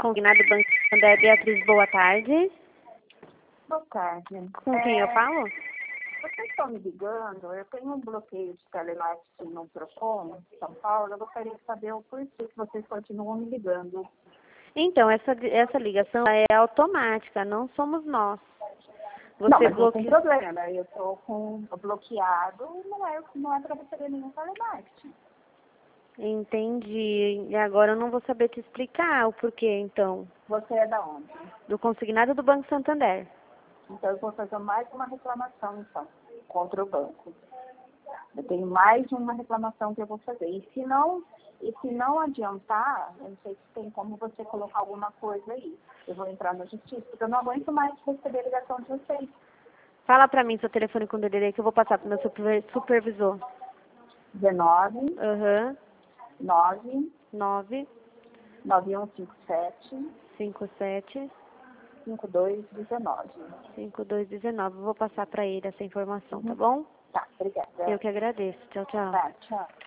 Consignado Banco Santander, Beatriz, boa tarde. Boa tarde. Com quem eu falo? Vocês estão me ligando, eu tenho um bloqueio de telemarketing no Procon, em São Paulo, eu gostaria de saber o porquê que vocês continuam me ligando. Então, essa ligação é automática, não somos nós. Não, Você mas não tem bloqueou. problema, eu estou com bloqueado, não é para receber nenhum telemarketing. Entendi. E agora eu não vou saber te explicar o porquê, então. Você é da onde? Do consignado do Banco Santander. Então eu vou fazer mais uma reclamação, então, contra o banco. Eu tenho mais uma reclamação que eu vou fazer. E se não adiantar, eu não sei se tem como você colocar alguma coisa aí. Eu vou entrar na justiça, porque eu não aguento mais receber a ligação de vocês. Fala pra mim seu telefone com DDD que eu vou passar pro meu supervisor. 19 Aham. 9 9 9157 57 5219. 5219. Eu vou passar pra ele essa informação, tá bom? Tá, obrigada. Eu que agradeço. Tchau, tchau. Tá, tchau.